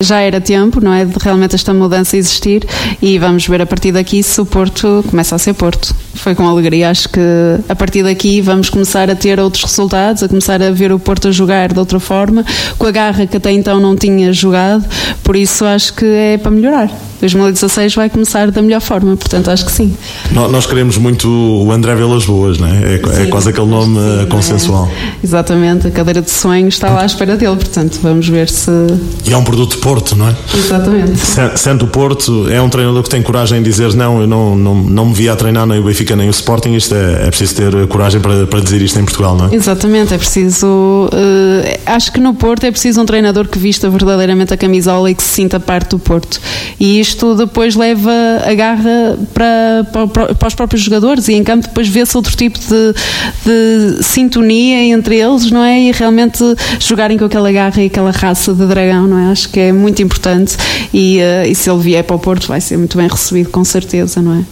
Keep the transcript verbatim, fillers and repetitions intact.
já era tempo, não é, de realmente esta mudança existir, e vamos ver a partir daqui se o Porto começa a ser Porto. Foi com alegria, acho que a partir daqui vamos começar a ter outros resultados, a começar a ver o Porto a jogar de outra forma, com a garra que até então não tinha jogado, por isso acho que é para melhorar. dois mil e dezasseis vai começar da melhor forma, portanto acho que sim. Nós queremos muito o André Vilas Boas, não é? É, sim, é quase aquele nome sim, consensual. É. Exatamente, a cadeira de sonhos está lá à espera dele, portanto vamos ver se... E é um produto de Porto, não é? Exatamente. Sendo o Porto, é um treinador que tem coragem de dizer não, eu não, não, não me via a treinar nem o Benfica nem o Sporting, isto é, é preciso ter coragem para, para dizer isto em Portugal, não é? Exatamente, é preciso, uh, acho que no Porto é preciso um treinador que vista verdadeiramente a camisola e que se sinta parte do Porto, e isto depois leva a garra para, para, para os próprios jogadores, e em campo depois vê-se outro tipo de, de sintonia entre eles, não é? E realmente jogarem com aquela garra e aquela raça de dragão, não é? Acho que é muito importante, e, uh, e se ele vier para o Porto vai ser muito bem recebido, com certeza, não é?